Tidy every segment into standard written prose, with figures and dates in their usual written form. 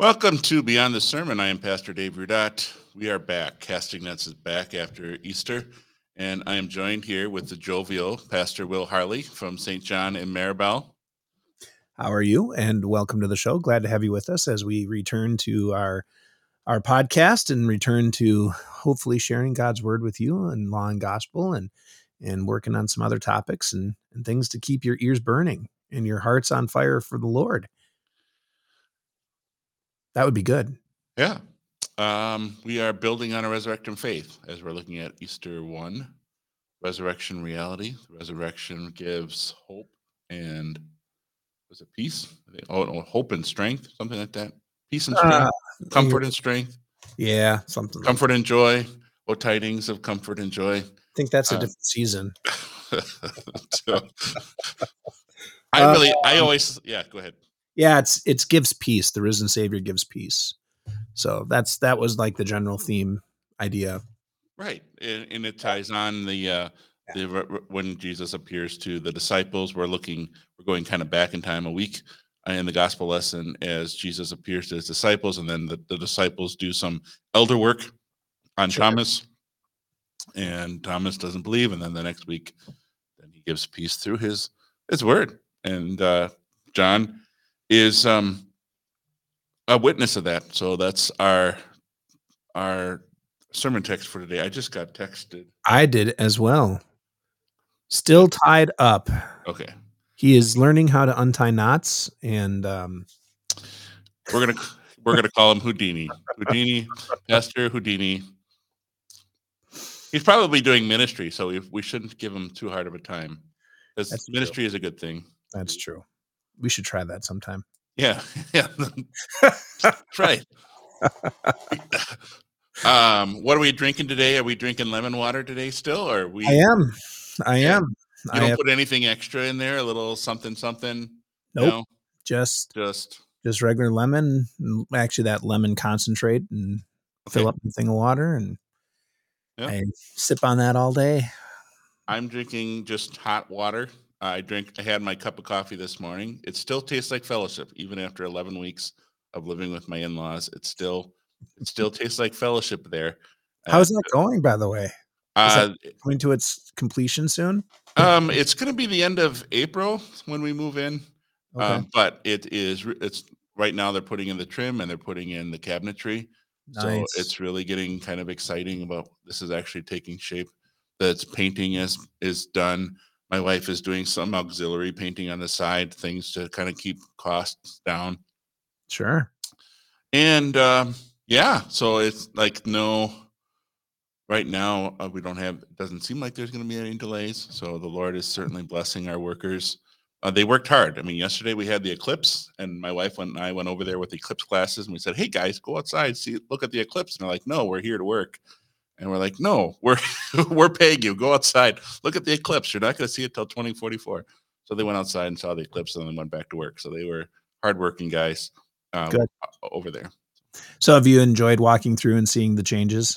Welcome to Beyond the Sermon. I am Pastor Dave Rudot. We are back. Casting Nets is back after Easter, and I am joined here with the jovial Pastor Will Harley from St. John in Maribel. How are you? And welcome to the show. Glad to have you with us as we return to our podcast and return to hopefully sharing God's word with you and law and gospel and working on some other topics and things to keep your ears burning and your hearts on fire for the Lord. That would be good. Yeah. We are building on a resurrection faith as we're looking at Easter 1, resurrection reality. The resurrection gives hope and was it peace? Hope and strength, something like that. Peace and strength, comfort and strength. Yeah, something. Comfort and joy. Oh, tidings of comfort and joy. I think that's a different season. I always, go ahead. Yeah, it's gives peace. The risen Savior gives peace. So that was like the general theme idea. Right. And it ties on the when Jesus appears to the disciples, we're going kind of back in time a week in the gospel lesson as Jesus appears to his disciples, and then the disciples do some elder work on Thomas, and Thomas doesn't believe, and then the next week, then he gives peace through his word, and John is a witness of that. So that's our sermon text for today. I just got texted. I did as well. Still tied up. Okay. He is learning how to untie knots, and we're gonna call him Houdini. Houdini, Pastor Houdini. He's probably doing ministry, so we shouldn't give him too hard of a time. Because ministry is a good thing. That's true. We should try that sometime. Yeah. Right. What are we drinking today? Are we drinking lemon water today still? Or we? I am. You don't put anything extra in there? A little something? Nope. No? Just regular lemon. Actually, that lemon concentrate, and fill up the thing of water, and I sip on that all day. I'm drinking just hot water. I had my cup of coffee this morning. It still tastes like fellowship, even after 11 weeks of living with my in-laws. It still tastes like fellowship there. How's that going, by the way? Is that coming to its completion soon? It's going to be the end of April when we move in. Okay. But it's right now they're putting in the trim and they're putting in the cabinetry. Nice. So it's really getting kind of exciting about this is actually taking shape. That's painting is done. My wife is doing some auxiliary painting on the side, things to kind of keep costs down. Sure. And so it's like right now we don't have. It doesn't seem like there's going to be any delays. So the Lord is certainly blessing our workers. They worked hard. I mean, yesterday we had the eclipse, and my wife and I went over there with the eclipse glasses, and we said, "Hey guys, go outside, look at the eclipse." And they're like, "No, we're here to work." And we're like, "No, we're paying you. Go outside, look at the eclipse. You're not going to see it till 2044." So they went outside and saw the eclipse, and then went back to work. So they were hardworking guys over there. So have you enjoyed walking through and seeing the changes?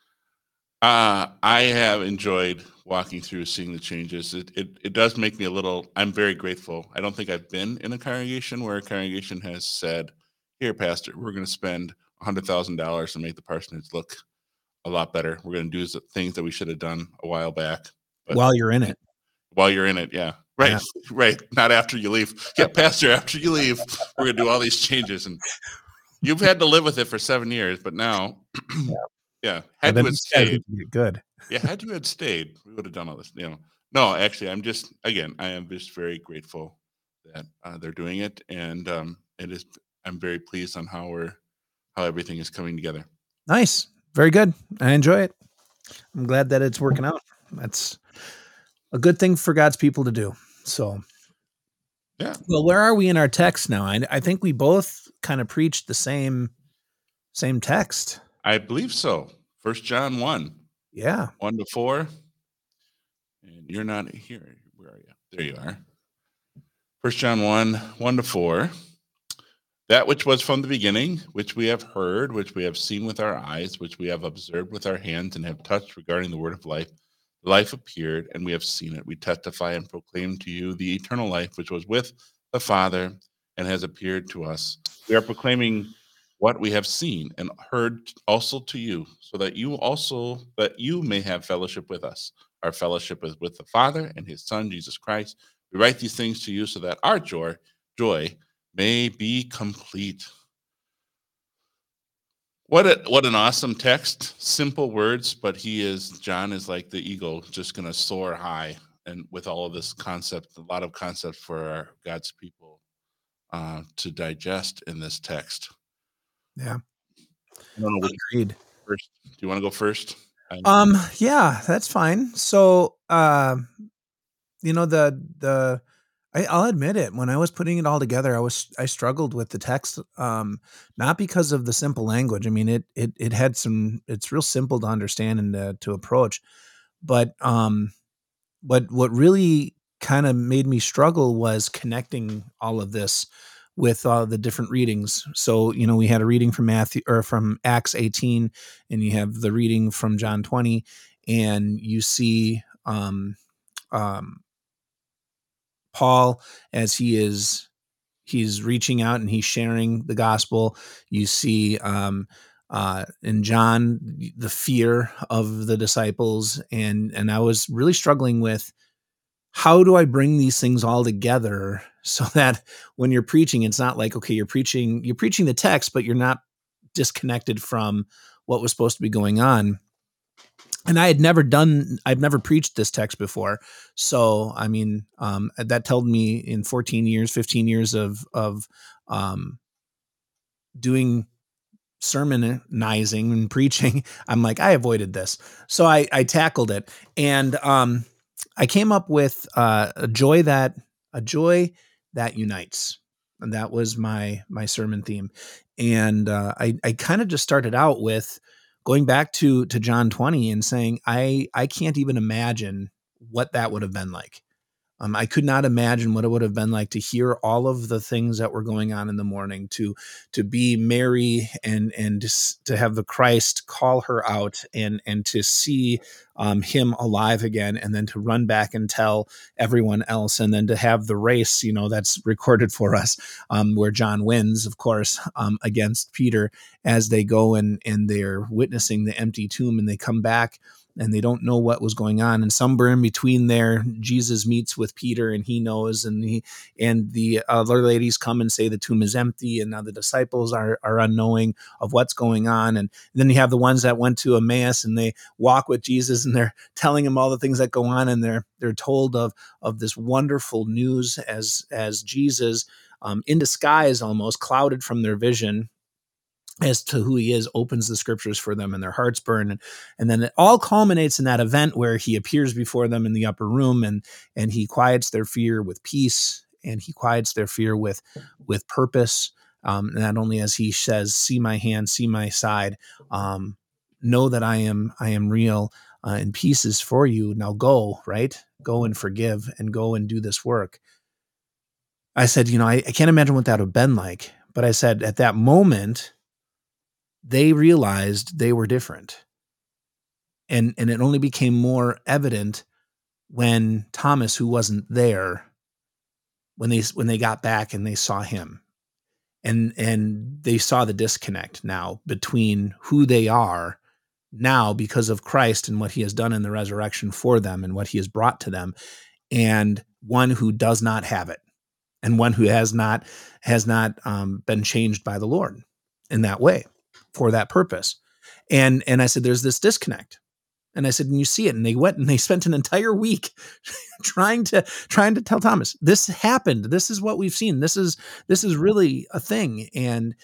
I have enjoyed walking through, seeing the changes. It does make me I'm very grateful. I don't think I've been in a congregation where a congregation has said, "Here, Pastor, we're going to spend $100,000 to make the parsonage look a lot better. We're going to do things that we should have done a while back." But while you're in it. Yeah. Right. Yeah. Right. Not after you leave. Yeah, Pastor, after you leave, we're going to do all these changes. And you've had to live with it for 7 years, but now, had you had stayed. Good. Yeah, had you had stayed, we would have done all this. No, actually, I am just very grateful that they're doing it. And I'm very pleased on how everything is coming together. Nice. Very good. I enjoy it. I'm glad that it's working out. That's a good thing for God's people to do. So, yeah. Well, where are we in our text now? I think we both kind of preached the same text. I believe so. 1 John 1. Yeah. 1-4. And you're not here. Where are you? There you are. 1 John 1, 1-4. That which was from the beginning, which we have heard, which we have seen with our eyes, which we have observed with our hands and have touched regarding the word of life. Life appeared, and we have seen it. We testify and proclaim to you the eternal life, which was with the Father and has appeared to us. We are proclaiming what we have seen and heard also to you, so that you may have fellowship with us. Our fellowship is with the Father and his Son, Jesus Christ. We write these things to you so that our joy may be complete. What an awesome text. Simple words, but John is like the eagle, just gonna soar high, and with all of this concept, a lot of concept for God's people to digest in this text. Yeah. I don't know which Agreed. first. Do you want to go first? Yeah, that's fine. So, you know, I'll admit it. When I was putting it all together, I struggled with the text, not because of the simple language. I mean, it had it's real simple to understand and to approach, but what really kind of made me struggle was connecting all of this with the different readings. So, we had a reading from Matthew or from Acts 18, and you have the reading from John 20, and you see um, Paul as he's reaching out and he's sharing the gospel. You see in John the fear of the disciples, and I was really struggling with how do I bring these things all together so that when you're preaching, it's not like, okay, you're preaching the text, but you're not disconnected from what was supposed to be going on. And I've never preached this text before. So, I mean, that told me in 14 years, 15 years of um, doing sermonizing and preaching, I'm like, I avoided this. So I tackled it. And I came up with a joy that unites. And that was my sermon theme. And I kind of just started out with going back to John 20 and saying, I can't even imagine what that would have been like. I could not imagine what it would have been like to hear all of the things that were going on in the morning, to be Mary and to have the Christ call her out and to see him alive again, and then to run back and tell everyone else, and then to have the race, that's recorded for us, where John wins, of course, against Peter as they go and they're witnessing the empty tomb, and they come back and they don't know what was going on. And somewhere in between there, Jesus meets with Peter and he knows, and the other ladies come and say the tomb is empty. And now the disciples are unknowing of what's going on. And then you have the ones that went to Emmaus and they walk with Jesus and they're telling him all the things that go on. And they're told of this wonderful news as Jesus, in disguise, almost clouded from their vision as to who he is, opens the scriptures for them, and their hearts burn. And then it all culminates in that event where he appears before them in the upper room, and he quiets their fear with peace, and he quiets their fear with purpose. Not only as he says, see my hand, see my side, know that I am real, and peace is for you. Now go, right? Go and forgive and go and do this work. I said, I can't imagine what that would have been like. But I said, at that moment, they realized they were different. And it only became more evident when Thomas, who wasn't there, when they got back and they saw him, and they saw the disconnect now between who they are now because of Christ and what he has done in the resurrection for them and what he has brought to them, and one who does not have it, and one who has not been changed by the Lord in that way for that purpose. And I said, there's this disconnect. And I said, and you see it. And they went and they spent an entire week trying to tell Thomas, this happened. This is what we've seen. This is really a thing. And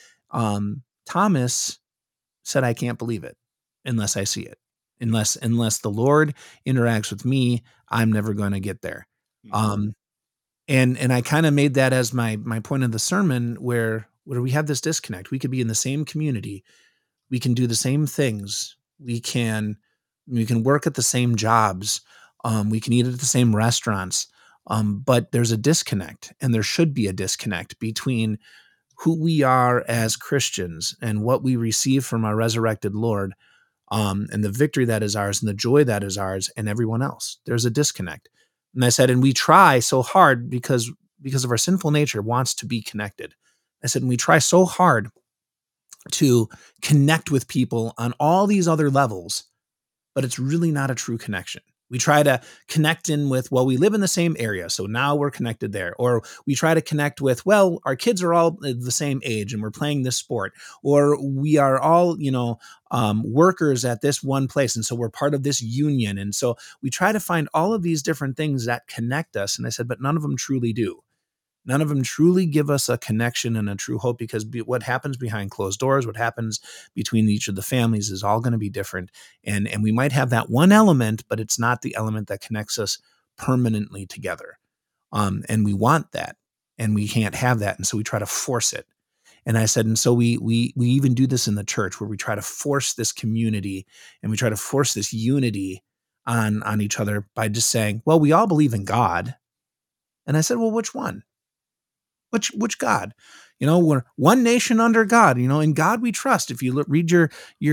Thomas said, I can't believe it unless I see it. Unless the Lord interacts with me, I'm never going to get there. And I kind of made that as my point of the sermon, where we have this disconnect. We could be in the same community. We can do the same things. We can work at the same jobs. We can eat at the same restaurants. But there's a disconnect, and there should be a disconnect between who we are as Christians and what we receive from our resurrected Lord, and the victory that is ours and the joy that is ours, and everyone else. There's a disconnect. And I said, and we try so hard because of our sinful nature wants to be connected. I said, and we try so hard to connect with people on all these other levels, but it's really not a true connection. We try to connect in with, well, we live in the same area, so now we're connected there. Or we try to connect with, well, our kids are all the same age and we're playing this sport. Or we are all, workers at this one place. And so we're part of this union. And so we try to find all of these different things that connect us. And I said, but none of them truly do. None of them truly give us a connection and a true hope, because what happens behind closed doors, what happens between each of the families is all going to be different. And we might have that one element, but it's not the element that connects us permanently together. And we want that, and we can't have that. And so we try to force it. And I said, and so we even do this in the church, where we try to force this community and we try to force this unity on each other by just saying, well, we all believe in God. And I said, well, which one? Which God? We're one nation under God. In God we trust. If you read your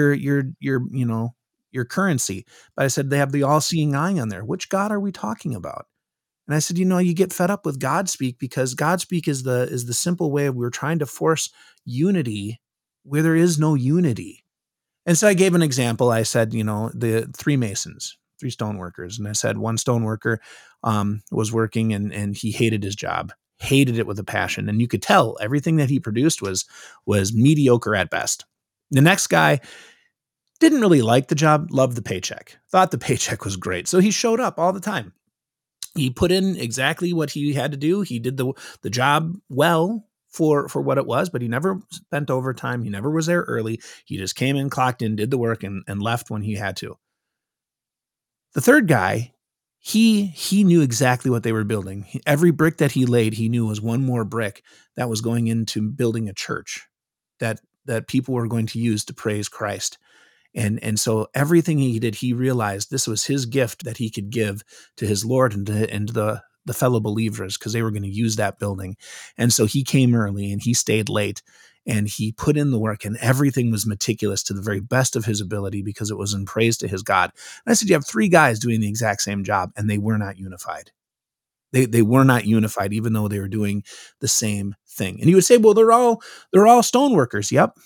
currency, but I said they have the all-seeing eye on there. Which God are we talking about? And I said, you get fed up with God speak, because God speak is the simple way of we're trying to force unity where there is no unity. And so I gave an example. I said, the three masons, three stoneworkers, and I said one stoneworker was working and he hated his job. Hated it with a passion. And you could tell everything that he produced was mediocre at best. The next guy didn't really like the job, loved the paycheck, thought the paycheck was great. So he showed up all the time. He put in exactly what he had to do. He did the job well for what it was, but he never spent overtime. He never was there early. He just came in, clocked in, did the work, and left when he had to. The third guy, he knew exactly what they were building. Every brick that he laid, he knew was one more brick that was going into building a church that people were going to use to praise Christ. And so everything he did, he realized this was his gift that he could give to his Lord and to the fellow believers, because they were going to use that building. And so he came early and he stayed late and he put in the work, and everything was meticulous to the very best of his ability, because it was in praise to his God. And I said, you have three guys doing the exact same job, and they were not unified. They were not unified, even though they were doing the same thing. And you would say, well, they're all stoneworkers. Yep.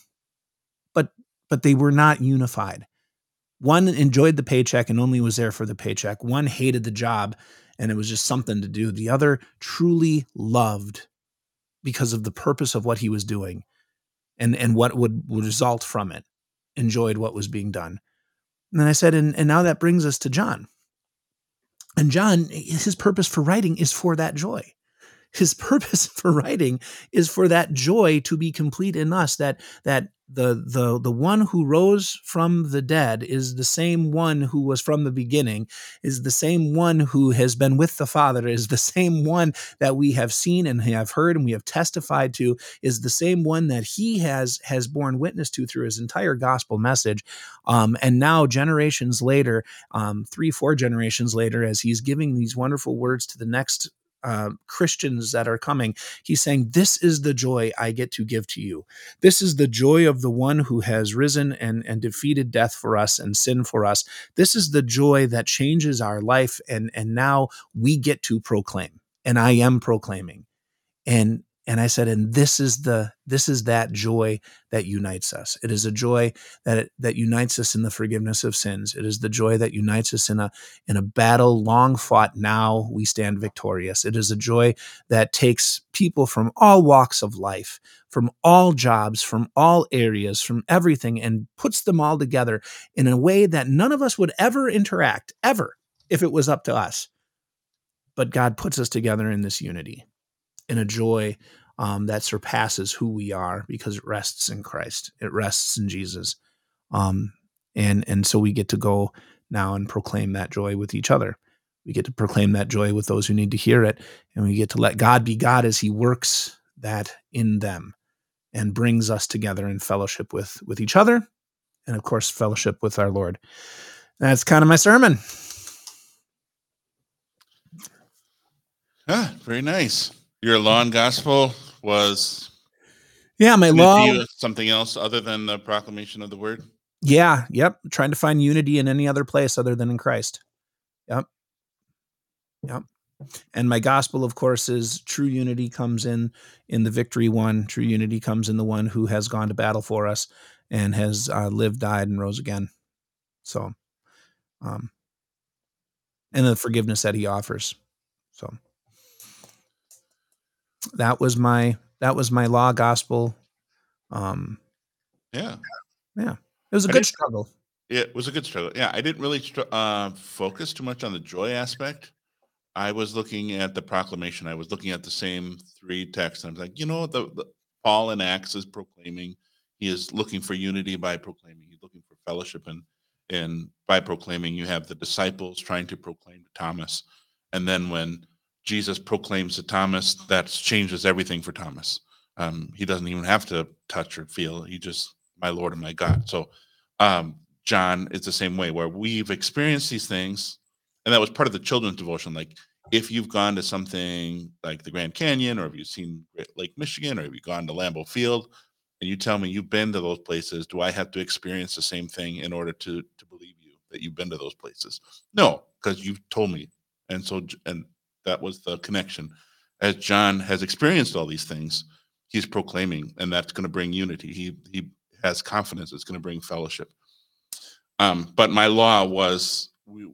But they were not unified. One enjoyed the paycheck and only was there for the paycheck. One hated the job and it was just something to do. The other truly loved because of the purpose of what he was doing and what would result from it, enjoyed what was being done. And then I said, and now that brings us to John. And John, his purpose for writing is for that joy. His purpose for writing is for that joy to be complete in us, that the one who rose from the dead is the same one who was from the beginning, is the same one who has been with the Father, is the same one that we have seen and have heard and we have testified to, is the same one that he has borne witness to through his entire gospel message. And now generations later, 3-4 generations later, as he's giving these wonderful words to the next Christians that are coming, he's saying, this is the joy I get to give to you. This is the joy of the one who has risen and defeated death for us and sin for us. This is the joy that changes our life. And now we get to proclaim, and I am proclaiming. And I said, and this is that joy that unites us. It is a joy that unites us in the forgiveness of sins. It is the joy that unites us in a battle long fought. Now we stand victorious. It is a joy that takes people from all walks of life, from all jobs, from all areas, from everything, and puts them all together in a way that none of us would ever interact, ever, if it was up to us. But God puts us together in this unity, in a joy that surpasses who we are, because it rests in Christ. It rests in Jesus. And so we get to go now and proclaim that joy with each other. We get to proclaim that joy with those who need to hear it. And we get to let God be God as he works that in them and brings us together in fellowship with each other. And of course, fellowship with our Lord. That's kind of my sermon. Ah, very nice. Your law and gospel was my law, something else other than the proclamation of the word. Yeah. Yep. Trying to find unity in any other place other than in Christ. Yep. And my gospel, of course, is true unity comes in the victory one. True unity comes in the one who has gone to battle for us and has lived, died, and rose again. So, um, and the forgiveness that he offers. So that was my law gospel. Um, Yeah. yeah, it was a I good didn't struggle. It was a good struggle. Yeah, I didn't really focus too much on the joy aspect. I was looking at the proclamation. I was looking at the same three texts. I was like, the Paul in Acts is proclaiming. He is looking for unity by proclaiming. He's looking for fellowship, and by proclaiming, you have the disciples trying to proclaim to Thomas, and then when Jesus proclaims to Thomas, that changes everything for Thomas. He doesn't even have to touch or feel. He just, my Lord and my God. So John is the same way, where we've experienced these things, and that was part of the children's devotion. Like, if you've gone to something like the Grand Canyon, or if you've seen Great Lake Michigan, or if you've gone to Lambeau Field, and you tell me you've been to those places, do I have to experience the same thing in order to believe you that you've been to those places? No, because you've told me. And so, and that was the connection. As John has experienced all these things, he's proclaiming, and that's going to bring unity. He has confidence it's going to bring fellowship. But my law was,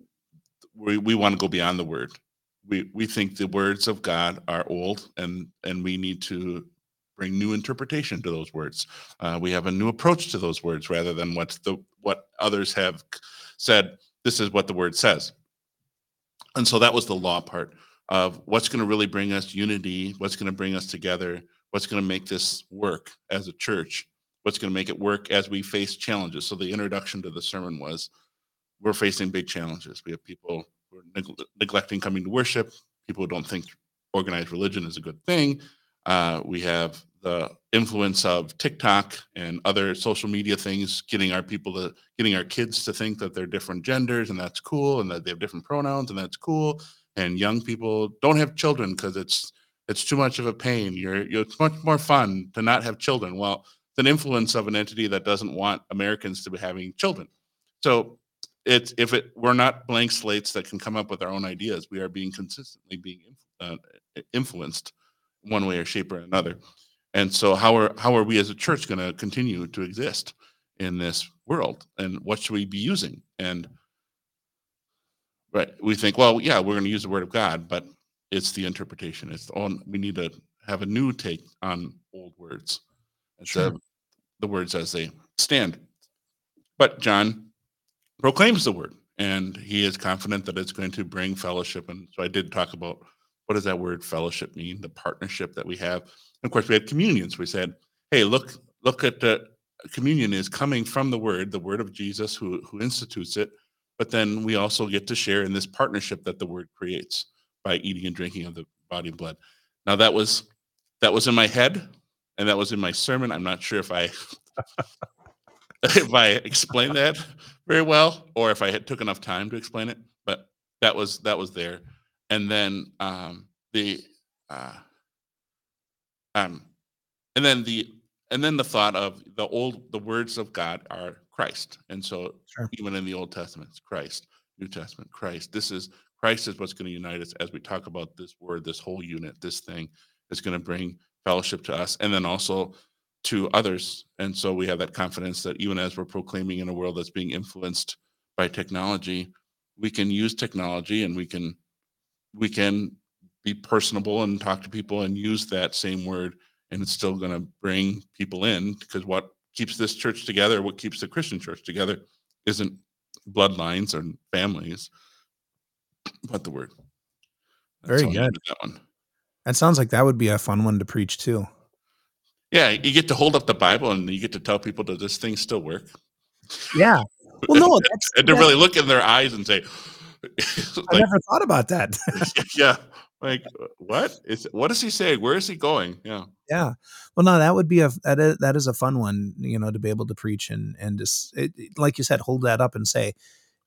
we want to go beyond the word. We think the words of God are old, and we need to bring new interpretation to those words. We have a new approach to those words rather than what others have said. This is what the word says. And so that was the law part of what's going to really bring us unity, what's going to bring us together, what's going to make this work as a church, what's going to make it work as we face challenges. So the introduction to the sermon was, we're facing big challenges. We have people who are neglecting coming to worship, people who don't think organized religion is a good thing. We have the influence of TikTok and other social media things getting getting our kids to think that they're different genders, and that's cool, and that they have different pronouns, and that's cool. And young people don't have children because it's too much of a pain. It's much more fun to not have children. Well, it's an influence of an entity that doesn't want Americans to be having children. So we're not blank slates that can come up with our own ideas. We are being consistently being influenced one way or shape or another. And so how are we as a church going to continue to exist in this world? And what should we be using? And right, we think, well, yeah, we're going to use the word of God, but it's the interpretation. We need to have a new take on old words instead Sure. of the words as they stand. But John proclaims the word, and he is confident that it's going to bring fellowship. And so I did talk about, what does that word fellowship mean, the partnership that we have. And of course, we had communions. We said, hey, look at the communion is coming from the word of Jesus, who institutes it. But then we also get to share in this partnership that the word creates by eating and drinking of the body and blood. Now that was in my head, and that was in my sermon. I'm not sure if I if I explained that very well, or if I had took enough time to explain it, but that was there. And then the uh, um, and then the thought of the words of God are Christ, and so Sure. even in the Old Testament, it's Christ. New Testament, Christ. Christ is what's going to unite us as we talk about this word, this whole unit, this thing is going to bring fellowship to us, and then also to others. And so we have that confidence that even as we're proclaiming in a world that's being influenced by technology, we can use technology, and we can be personable and talk to people and use that same word, and it's still going to bring people in, because what keeps this church together, what keeps the Christian church together, isn't bloodlines or families, but the word. And Very so I good. ended that one. That sounds like that would be a fun one to preach too. Yeah, you get to hold up the Bible, and you get to tell people that this thing still works. Yeah. Well, no, that's And to that's really look in their eyes and say, I like, never thought about that. yeah, like, what is he saying? Where is he going? Yeah. Yeah. Well, no, that would be that is a fun one, to be able to preach and just like you said, hold that up and say,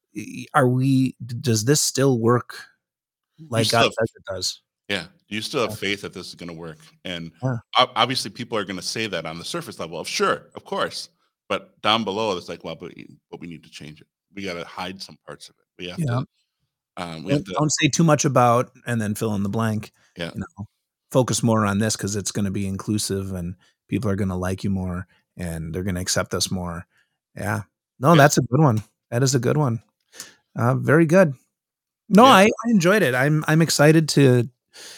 does this still work You like God still says it does? Yeah. Do you still have Yeah. faith that this is going to work? And Yeah. obviously, people are going to say that on the surface level of, sure, of course. But down below, it's like, well, but we need to change it. We got to hide some parts of it. We have Yeah. to. We have the Don't say too much about and then fill in the blank, yeah, you know, focus more on this because it's gonna be inclusive and people are gonna like you more and they're gonna accept us more. Yeah. No, yeah, that's a good one. That is a good one. Very good. No, yeah. I enjoyed it. I'm excited to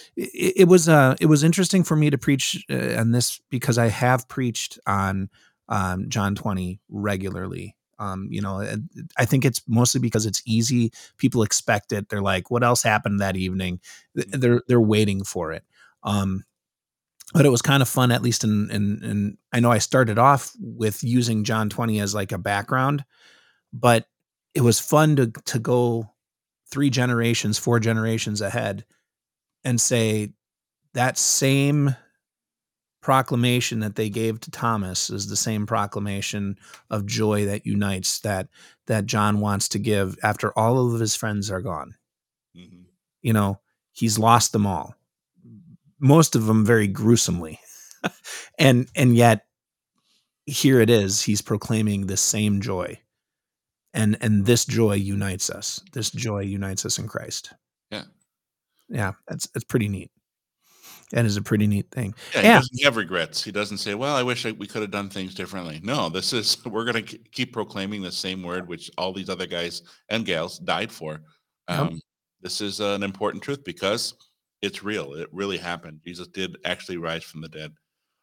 it was interesting for me to preach, on this because I have preached on, John 20 regularly. And I think it's mostly because it's easy. People expect it. They're like, "What else happened that evening?" Mhm. They're waiting for it. Um, but it was kind of fun, at least in I know I started off with using John 20 as like a background, but it was fun to go 3 generations, 4 generations ahead and say that same proclamation that they gave to Thomas is the same proclamation of joy that unites that John wants to give after all of his friends are gone. Mhm. You know, he's lost them all. Most of them very gruesomely. And yet here it is, he's proclaiming this same joy. And this joy unites us. This joy unites us in Christ. Yeah. Yeah, that's pretty neat. That is a pretty neat thing. Yeah, he Yeah. doesn't have regrets. He doesn't say, "Well, I wish we could have done things differently." No, this is we're gonna keep proclaiming the same word which all these other guys and gals died for. Yep. Um, this is an important truth because it's real. It really happened. Jesus did actually rise from the dead.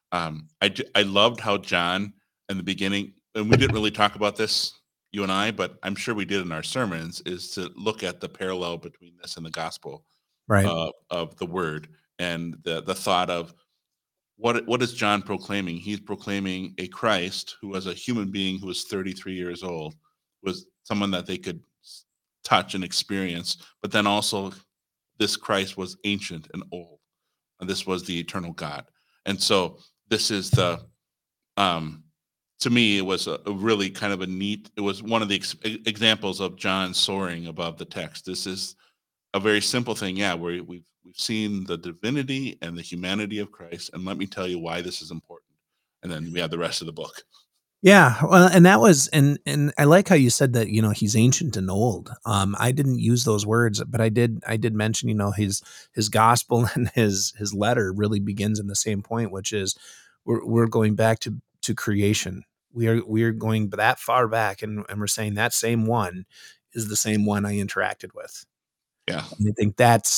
I loved how John in the beginning, and we didn't really talk about this, you and I, but I'm sure we did in our sermons, is to look at the parallel between this and the gospel Right. of the word and the thought of what is John proclaiming? He's proclaiming a Christ who was a human being who was 33 years old, was someone that they could touch and experience, but then also this Christ was ancient and old, and this was the eternal God. And so this is the um to me it was a really kind of a neat, it was one of the examples of John soaring above the text. This is a very simple thing, yeah, where we've seen the divinity and the humanity of Christ, and let me tell you why this is important. And then we have the rest of the book. Yeah, well, and that was and I like how you said that, he's ancient and old. I didn't use those words, but I did mention, his gospel and his letter really begins in the same point, which is we're going back to creation. We are going that far back and we're saying that same one is the same one I interacted with. Yeah, And I think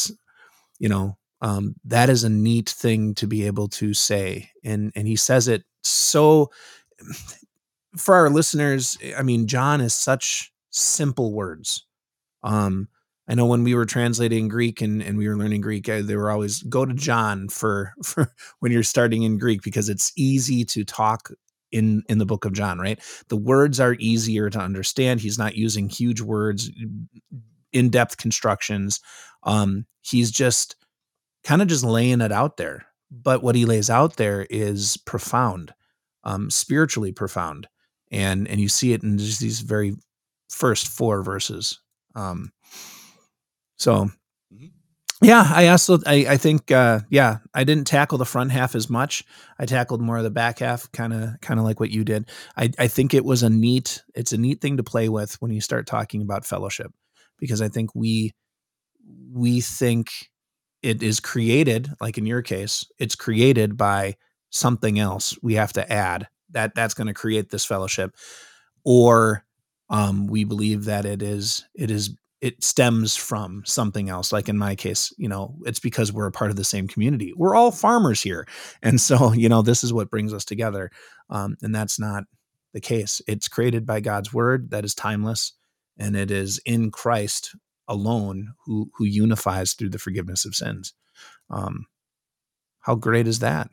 that is a neat thing to be able to say. And he says it so for our listeners, I mean, John is such simple words. Um, I know when we were translating Greek and we were learning Greek, they were always go to John for when you're starting in Greek because it's easy to talk in the book of John, right? The words are easier to understand. He's not using huge words, in-depth constructions. He's just kind of just laying it out there. But what he lays out there is profound, spiritually profound, and you see it in just these very first 4 verses. Um, so mhm, yeah, I think yeah, I didn't tackle the front half as much. I tackled more of the back half, kind of like what you did. I think it's a neat thing to play with when you start talking about fellowship, because I think we think it is created, like in your case, it's created by something else we have to add that's going to create this fellowship, or we believe that it stems from something else. Like in my case, it's because we're a part of the same community. We're all farmers here, and so this is what brings us together. And that's not the case. It's created by God's word that is timeless, and it is in Christ alone who unifies through the forgiveness of sins. Um, how great is that?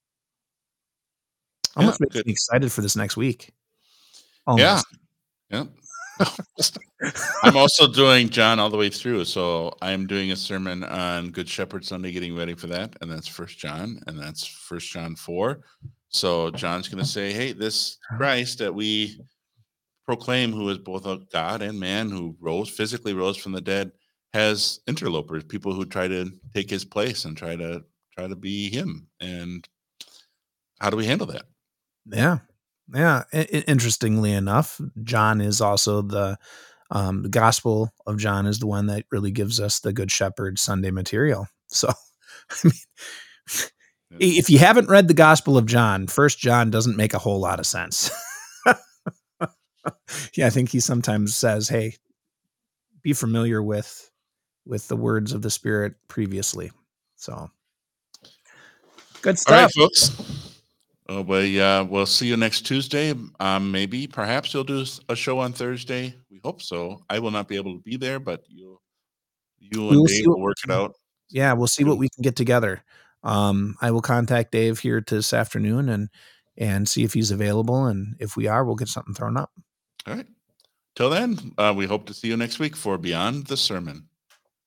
yeah, Almost makes good, me excited for this next week. yeah, Almost. yeah. I'm also doing John all the way through, so I'm doing a sermon on Good Shepherd Sunday, getting ready for that, and that's First John, and that's First John 4. So John's going to say, "Hey, this Christ that we proclaim, who is both a God and man, who physically rose from the dead, has interlopers, people who try to take his place and try to be him. And how do we handle that?" Yeah. Yeah. Interestingly enough, John is also The Gospel of John is the one that really gives us the Good Shepherd Sunday material. So, I mean, if you haven't read the Gospel of John, First John doesn't make a whole lot of sense. Yeah, I think he sometimes says, "Hey, be familiar with the words of the Spirit previously." So, good All right, stuff. folks. Oh, we'll see you next Tuesday. Maybe, perhaps you'll do a show on Thursday. We hope so. I will not be able to be there, but you We and will Dave see what will we work it can. out. Yeah, we'll see what we can get together. I will contact Dave here this afternoon and see if he's available, and if we are, we'll get something thrown up. All right. Till then, we hope to see you next week for Beyond the Sermon.